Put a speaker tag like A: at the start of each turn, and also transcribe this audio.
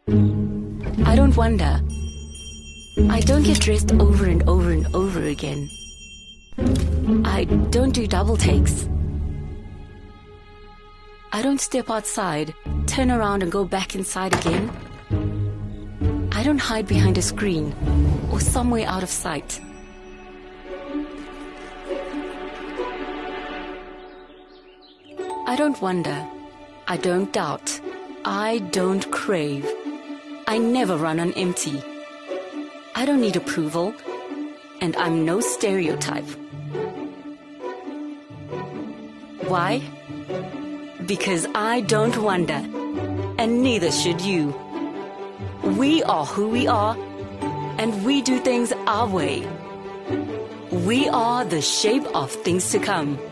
A: I don't wonder. I don't get dressed over and over and over again. I don't do double takes. I don't step outside, turn around and go back inside again. I don't hide behind a screen or somewhere out of sight. I don't wonder. I don't doubt. I don't crave. I never run on empty. I don't need approval, and I'm no stereotype. Why? Because I don't wonder, and neither should you. We are who we are, and we do things our way. We are the shape of things to come.